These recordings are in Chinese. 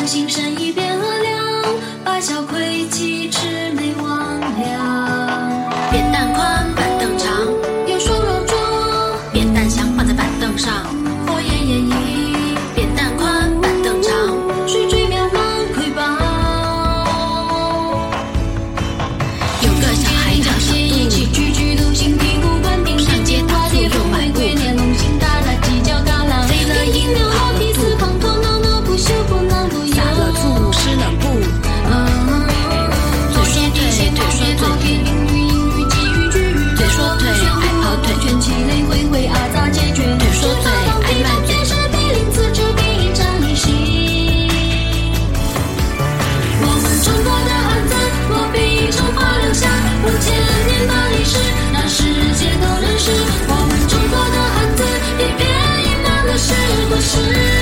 心生一变恶良，把小亏气魑魅魍魉。扁担宽，板凳长，有双肉桌，扁担香放在板凳上，火焰炎炎。扁担宽，板凳长，水追渺茫瑰宝。有个小孩常上一起句句都心屁股关顶，上街打碟风玫瑰连龙心大大犄角旮旯，飞了银牛好皮丝胖头脑脑不羞不能不撒了醋湿了布， 嘴说腿，腿说腿，英语英语寄语句语， 嘴说腿，爱跑腿， 卷起泪灰灰阿杂解决， 腿说腿，爱卖嘴， 是比邻此处比一场旅行。我们中国的汉字，我笔中画留下5000年的历史，让世界都认识我们中国的汉字，一片一满的是故事。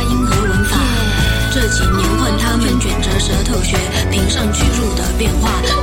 这几年换他们卷着舌头学评上去入的变化。